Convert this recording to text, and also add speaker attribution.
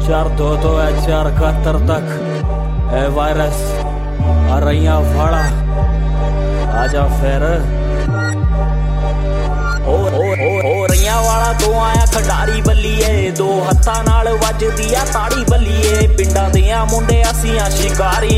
Speaker 1: 422 है 471 तक ए वायरस रैया फाड़ा आजा फिर ओ रैया वाला तो आया खडारी बल्लीए दो हत्था नाल वजदी आ ताड़ी बल्लीए पिंडां दियां मुंडे असीं शिकारी